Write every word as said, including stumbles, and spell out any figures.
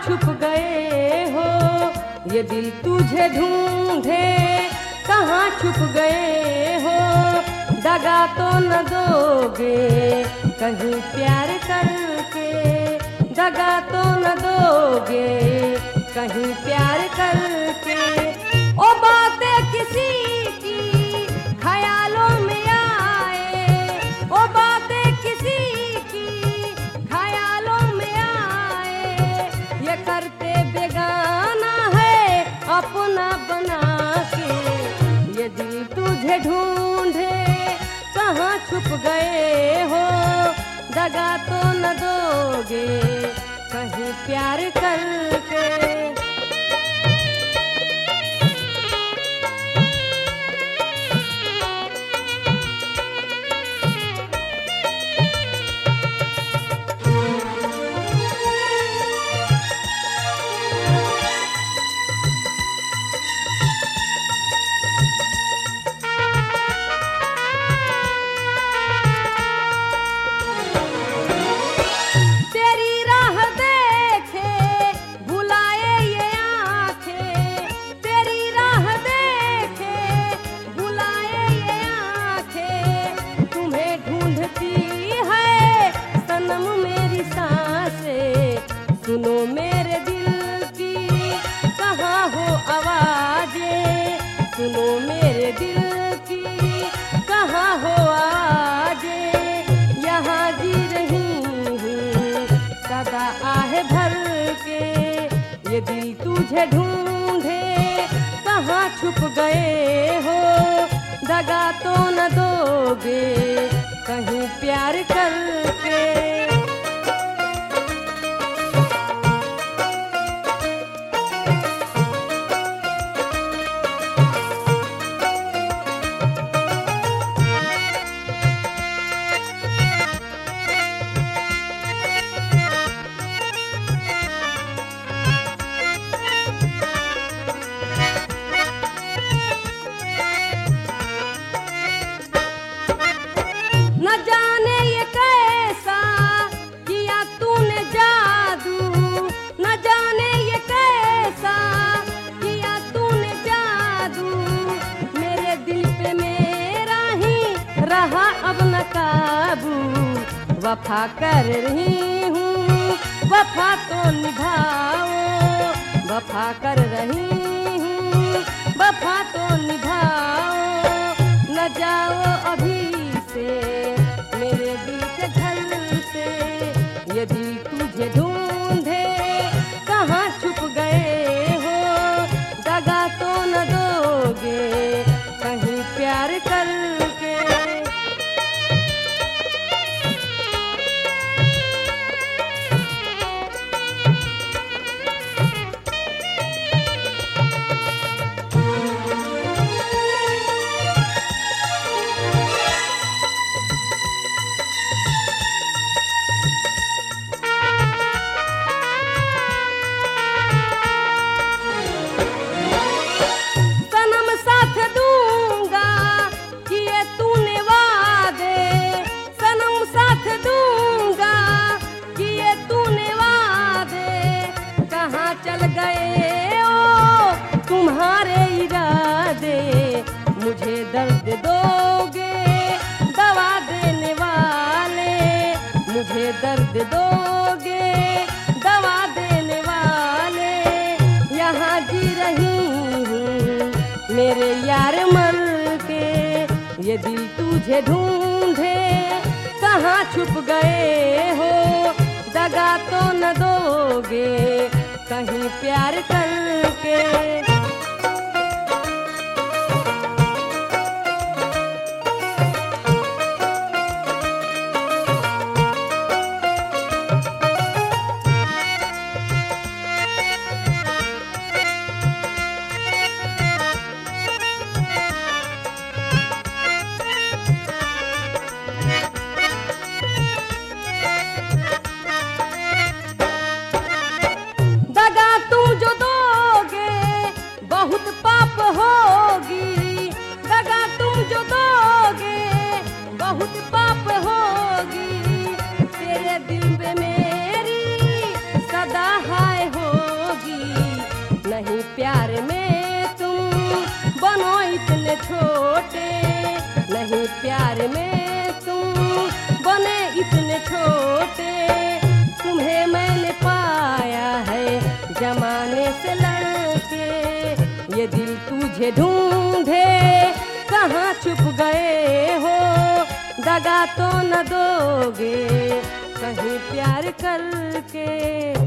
छुप गए हो, ये दिल तुझे ढूंढे कहाँ छुप गए हो। दगा तो न दोगे कहीं प्यार करके, दगा तो न दोगे कहीं प्यार करके। ओ बातें किसी की ख्यालों में आए, ओ बातें किसी की ख्यालों में आए। ये करते बेगाना है अपना बना के, ये दिल तुझे ढूंढे कहाँ छुप गए हो। दगा तो न दोगे कहीं प्यार करके। सुनो मेरे दिल की कहाँ हो आवाजें, सुनो मेरे दिल की कहाँ हो आवाजें। यहाँ जी रही हूँ सदा आहे भर के, ये दिल तुझे ढूंढे कहाँ छुप गए हो। दगा तो न दोगे कहीं प्यार करके। न जाने ये कैसा किया तूने जादू, न जाने ये कैसा किया तूने जादू। मेरे दिल पे मेरा ही रहा अब न काबू। वफा कर रही हूँ वफा तो निभाओ, वफा कर रही हूँ वफा तो निभाओ। न जाओ अभी से मेरे दिल के घर से, ये दिल तुझे ढूंढे कहाँ छुप गए हो। दगा तो न दोगे कहीं प्यार करके। मुझे दर्द दोगे दवा देने वाले, मुझे दर्द दोगे दवा देने वाले। यहाँ जी रही हूँ मेरे यार मर के, ये दिल तुझे ढूंढे कहाँ छुप गए हो। दगा तो न दोगे कहीं प्यार करके। दगा तुम जो दोगे जमाने में तुम बने इतने छोटे, तुम्हें मैंने पाया है जमाने से लड़के। ये दिल तुझे ढूंढे कहाँ छुप गए हो, दगा तो न दोगे कहीं प्यार करके।